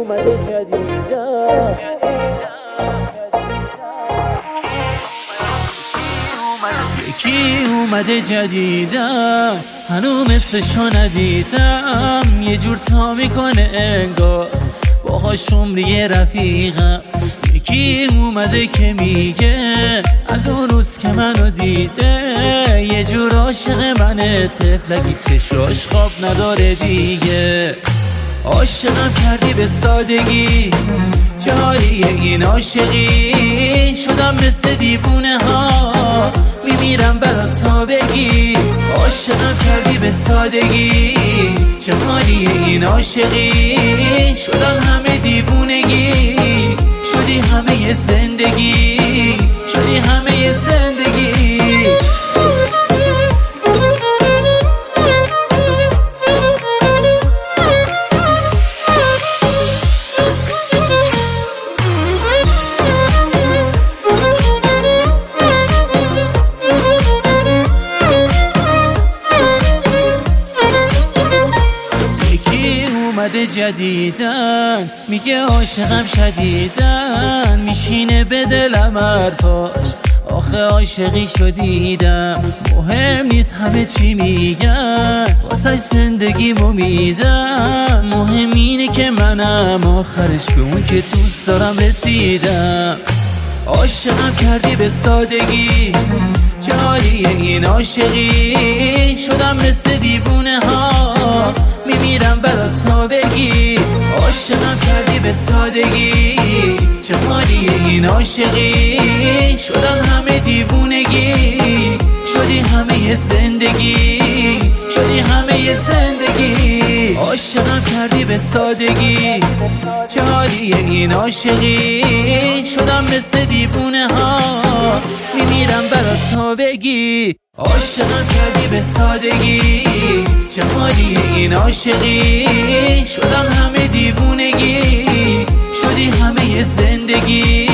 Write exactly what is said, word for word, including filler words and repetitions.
اومده جدیدن یکی اومده جدیدن هنو مثلشو ندیدم، یه جور تا میکنه انگار باهاش عمری رفیقم. یکی اومده که میگه از اون روز که منو دیده یه جور عاشق منه، طفلکی چشاش خواب نداره دیگه. عاشقم کردی به سادگی، چه حالیه این عاشقی؟ شدم مثل دیوونه ها میمیرم برات تا بگی. عاشقم کردی به سادگی، چه حالیه این عاشقی؟ شدم همه دیوونگی، شدی همه زندگی، شدی همه زندگی. اومده جدیدن میگه عاشقم شدیدن، میشینه به دلم حرفاش، آخه عاشقی شدیدم. مهم نیست همه چی میگن، واسه زندگیمو میدم. مهم اینه که منم آخرش به اون که دوست دارم رسیدم. عاشقم کردی به سادگی، چه حالیه این عاشقی؟ شدم مثل دیوونه ها میمیرم برات تا بگی. عاشقم کردی به سادگی، چه حالیه این عاشقی؟ شدم همه دیوونگی، شدی همه زندگی، شدی همه زندگی. عاشقم کردی به سادگی، چه حالیه این عاشقی؟ شدم مثل دیوونه ها میمیرم برات تا بگی. عاشقم کردی به سادگی، چه حالیه این عاشقی؟ شدم همه دیوونگی، شدی همه زندگی،